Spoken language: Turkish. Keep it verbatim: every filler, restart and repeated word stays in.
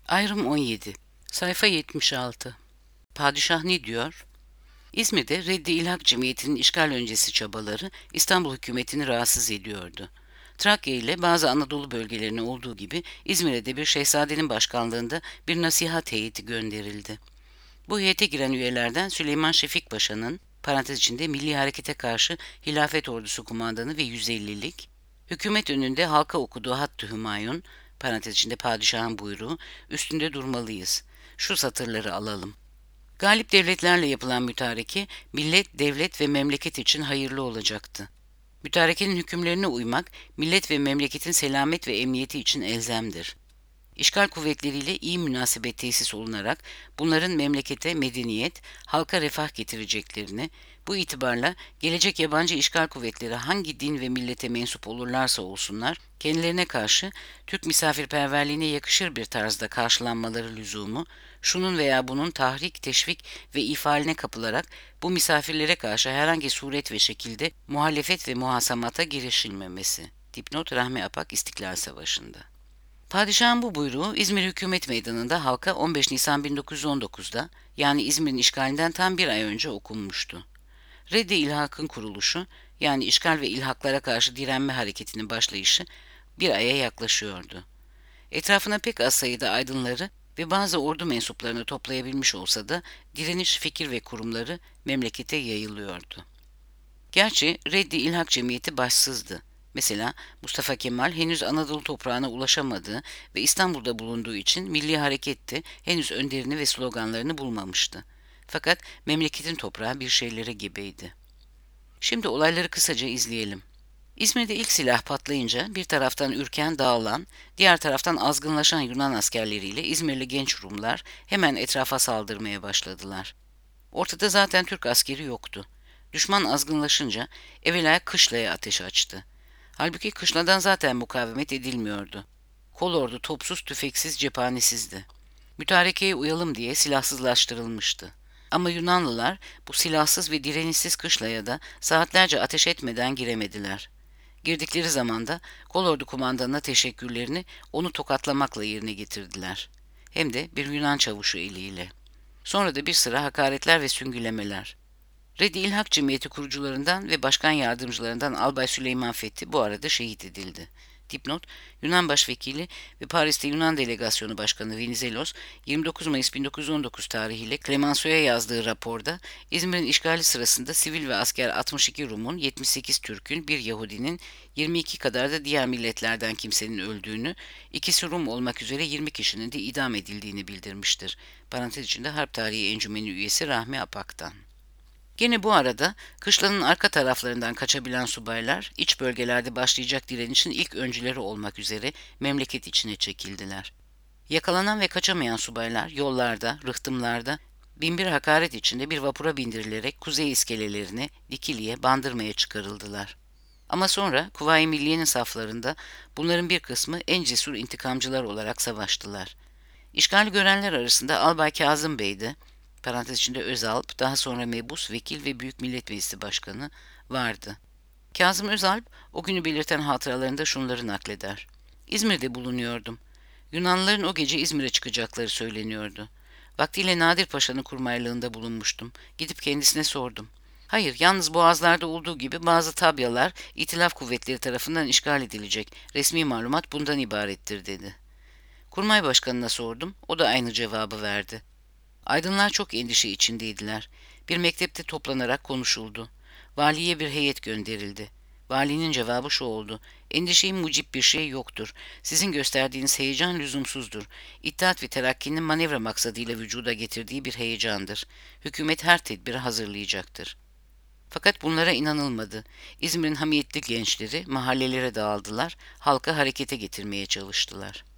Ayrım on yedi. Sayfa yetmiş altı. Padişah ne diyor? İzmir'de Reddi İlhak Cemiyeti'nin işgal öncesi çabaları İstanbul hükümetini rahatsız ediyordu. Trakya ile bazı Anadolu bölgelerine olduğu gibi İzmir'e de bir şehzadenin başkanlığında bir nasihat heyeti gönderildi. Bu heyete giren üyelerden Süleyman Şefik Paşa'nın, parantez içinde Milli Harekete Karşı Hilafet Ordusu Kumandanı ve yüz ellilik, hükümet önünde halka okuduğu Hattı Hümayun, parantez içinde padişahın buyruğu, üstünde durmalıyız. Şu satırları alalım. Galip devletlerle yapılan mütareke, millet, devlet ve memleket için hayırlı olacaktı. Mütarekenin hükümlerine uymak, millet ve memleketin selamet ve emniyeti için elzemdir. İşgal kuvvetleriyle iyi münasebet tesis olunarak bunların memlekete medeniyet, halka refah getireceklerini, bu itibarla gelecek yabancı işgal kuvvetleri hangi din ve millete mensup olurlarsa olsunlar, kendilerine karşı Türk misafirperverliğine yakışır bir tarzda karşılanmaları lüzumu, şunun veya bunun tahrik, teşvik ve ifaline kapılarak bu misafirlere karşı herhangi suret ve şekilde muhalefet ve muhasamata girişilmemesi. Dipnot Rahmi Apak İstiklal Savaşı'nda. Padişahın bu buyruğu İzmir Hükümet Meydanı'nda halka on beş Nisan bin dokuz yüz on dokuzda, yani İzmir'in işgalinden tam bir ay önce okunmuştu. Reddi İlhak'ın kuruluşu, yani işgal ve ilhaklara karşı direnme hareketinin başlayışı bir aya yaklaşıyordu. Etrafına pek az sayıda aydınları ve bazı ordu mensuplarını toplayabilmiş olsa da direniş fikir ve kurumları memlekete yayılıyordu. Gerçi Reddi İlhak Cemiyeti başsızdı. Mesela Mustafa Kemal henüz Anadolu toprağına ulaşamadığı ve İstanbul'da bulunduğu için Milli Hareket'te henüz önderini ve sloganlarını bulmamıştı. Fakat memleketin toprağı bir şeylere gebeydi. Şimdi olayları kısaca izleyelim. İzmir'de ilk silah patlayınca bir taraftan ürken, dağılan, diğer taraftan azgınlaşan Yunan askerleriyle İzmirli genç Rumlar hemen etrafa saldırmaya başladılar. Ortada zaten Türk askeri yoktu. Düşman azgınlaşınca evvela kışlaya ateş açtı. Halbuki kışladan zaten mukavemet edilmiyordu. Kolordu topsuz, tüfeksiz, cephanesizdi. Mütarekeye uyalım diye silahsızlaştırılmıştı. Ama Yunanlılar bu silahsız ve direnişsiz kışlaya da saatlerce ateş etmeden giremediler. Girdikleri zaman da kolordu kumandanına teşekkürlerini onu tokatlamakla yerine getirdiler. Hem de bir Yunan çavuşu eliyle. Sonra da bir sıra hakaretler ve süngülemeler. Reddi İlhak Cemiyeti kurucularından ve başkan yardımcılarından Albay Süleyman Fethi bu arada şehit edildi. Dipnot, Yunan Başvekili ve Paris'te Yunan Delegasyonu Başkanı Venizelos, yirmi dokuz Mayıs bin dokuz yüz on dokuz tarihiyle Clemenceau'ya yazdığı raporda, İzmir'in işgali sırasında sivil ve asker altmış iki Rum'un, yetmiş sekiz Türk'ün, bir Yahudinin, yirmi iki kadar da diğer milletlerden kimsenin öldüğünü, ikisi Rum olmak üzere yirmi kişinin de idam edildiğini bildirmiştir. Parantez içinde Harp Tarihi Encümeni üyesi Rahmi Apak'tan. Gene bu arada kışlanın arka taraflarından kaçabilen subaylar, iç bölgelerde başlayacak direnişin ilk öncüleri olmak üzere memleket içine çekildiler. Yakalanan ve kaçamayan subaylar yollarda, rıhtımlarda, binbir hakaret içinde bir vapura bindirilerek kuzey iskelelerine, Dikili'ye, Bandırma'ya çıkarıldılar. Ama sonra Kuvayi Milliye'nin saflarında bunların bir kısmı en cesur intikamcılar olarak savaştılar. İşgali görenler arasında Albay Kazım Bey'di, parantez içinde Özalp, daha sonra mebus, vekil ve Büyük Millet Meclisi Başkanı vardı. Kazım Özalp o günü belirten hatıralarında şunları nakleder. İzmir'de bulunuyordum. Yunanlıların o gece İzmir'e çıkacakları söyleniyordu. Vaktiyle Nadir Paşa'nın kurmaylığında bulunmuştum. Gidip kendisine sordum. Hayır, yalnız Boğazlar'da olduğu gibi bazı tabyalar İtilaf kuvvetleri tarafından işgal edilecek. Resmi malumat bundan ibarettir dedi. Kurmay Başkanı'na sordum. O da aynı cevabı verdi. Aydınlar çok endişe içindeydiler. Bir mektepte toplanarak konuşuldu. Valiye bir heyet gönderildi. Valinin cevabı şu oldu. Endişeyi mucip bir şey yoktur. Sizin gösterdiğiniz heyecan lüzumsuzdur. İttihat ve Terakki'nin manevra maksadıyla vücuda getirdiği bir heyecandır. Hükümet her tedbiri hazırlayacaktır. Fakat bunlara inanılmadı. İzmir'in hamiyetli gençleri mahallelere dağıldılar, halka harekete getirmeye çalıştılar.